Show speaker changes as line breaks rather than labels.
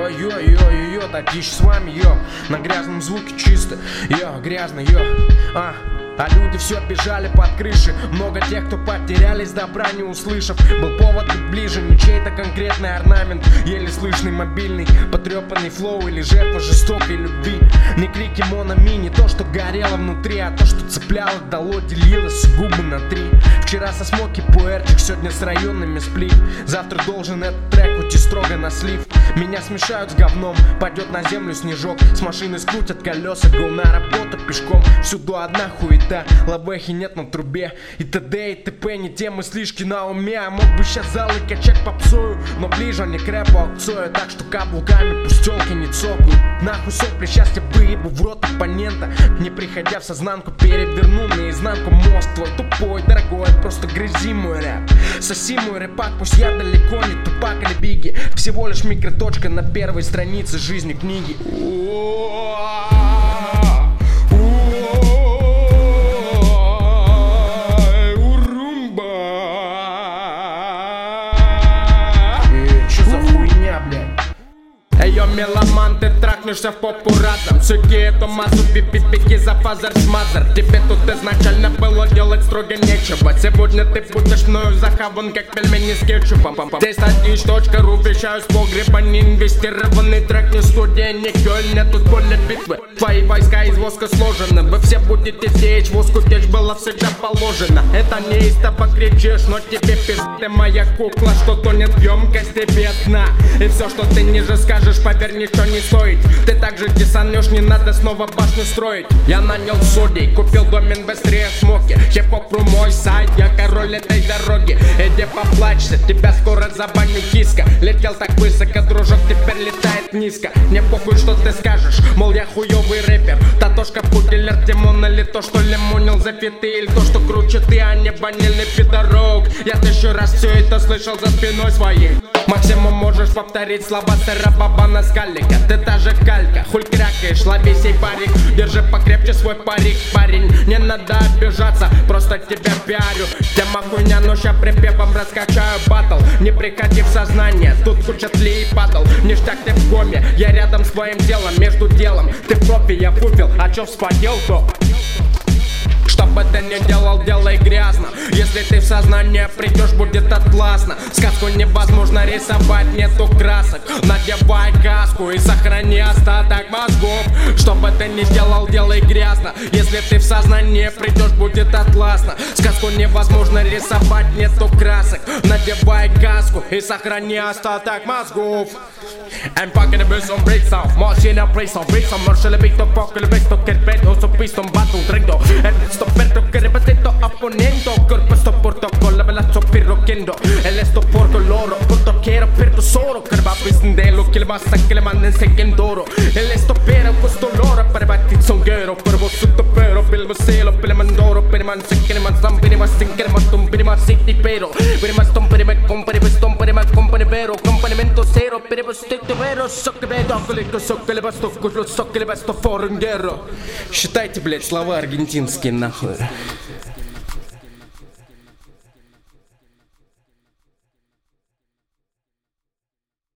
Йо, Татищ с вами, йо. На грязном звуке чисто, йо, грязно, йо. А люди все бежали под крыши. Много тех, кто потерялись, добра не услышав. Был повод быть ближе, не чей-то конкретный орнамент. Еле слышный мобильный, потрепанный флоу или жертва жестокой любви. Не крики Мономи, не то, что горело внутри, а то, что цепляло, дало, делилось губы на три. Вчера со Смоки пуэрчик, сегодня с районными сплив. Завтра должен этот трек уйти строго на слив. Меня смешают с говном, пойдет на землю снежок. С машины скрутят колеса, гоу на работу пешком. Всюду одна хуета, лабехи нет на трубе. И т.д. и т.п. не те мыслишки на уме. А мог бы сейчас залы качать попсою, но ближе не к рэпу, а к Цою. Так что каблуками пусть тёлки не цокают. Нахуй сопли, счастье выебу в рот оппонента. Не приходя в сознанку, переверну наизнанку мозг твой тупой, дорогой. Просто грызи мой рэп, соси мой рэпак. Пусть я далеко не Тупак или Бигги, всего лишь микроточка на первой странице жизни книги. Чё за хуйня, блядь?
Эйо, меломан, ты трахнешься в попу разом. Суки эту массу, пипи за фазер смазер. Тебе тут изначально было делать строго нечего. Сегодня ты будешь мною захаван, как пельмени с кетчупом. Здесь Татищ.ру, вещаю с погреба. Не инвестированный трек, не студия, не Кёльн. Нет тут поле битвы, твои войска из воска сложены. Вы все будете сеять, воску течь было всегда положено. Это не истово кричишь, но тебе пизды, моя кукла, что тонет в емкости без дна. И все, что ты ниже скажешь, поверь, ничего не стоит. Ты также десанешь, не надо снова башню строить. Я нанял судей, купил домен быстрее Смоки. Хип-хоп.ру мой сайт, я король этой дороги. Иди поплачься, тебя скоро забаню киска. Летел так высоко, дружок, теперь летает низко. Мне похуй, что ты скажешь, мол, я хуёвый рэпер. Татошка, пуделер, Тимон, или то, что лимонил за фиты, или то, что круче ты, а не банильный пидорок. Я тысячу раз все это слышал за спиной своей. Максимум можешь повторить слова сэра Бабана Скалика. Ты та же калька, хуй крякаешь, лови сей парик. Держи покрепче свой парик, парень. Не надо обижаться, просто тебя пиарю. Тема хуйня, но ща припевом раскачаю батл. Не приходи в сознание, тут куча тлей и падал. Ништяк, ты в коме, я рядом с твоим телом. Между делом, ты в профи, я пуфил, а чё вспотел, то... Что бы ты ни делал, делай грязно. Если ты в сознание придешь, будет отклассно. Сказку невозможно рисовать, нету красок. Надевай каску и сохрани остаток мозгов. Что бы ты ни делал, делай грязно. Если ты в сознание придешь, будет отклассно. Сказку невозможно рисовать, нету красок. Надевай каску и сохрани остаток мозгов. En fucking the som breakdown, машина прейсом, брейсом, маршал бейто, поколь бейто, кербето, сопистом, бату, трендо. Esto perro que repetito opponendo, corpo sto porto con la bella sto pirrochendo. E sto porto loro, porto che era per tesoro, che va pistendello, che le basta che le manden seguendoro. E sto per questo loro, per batti zonghero, per vostro pero, per il cielo, per le mandoro, per man se che le manzam, per ma sin che ma tum, per ma sitti pero, per ma stom, per ma compare, per stom, per ma compare vero, componimento zero, per vostro vero, so che vedo, so che le basto, so che le basto for un guerro.
Считайте, блядь, слова аргентинские нахуй.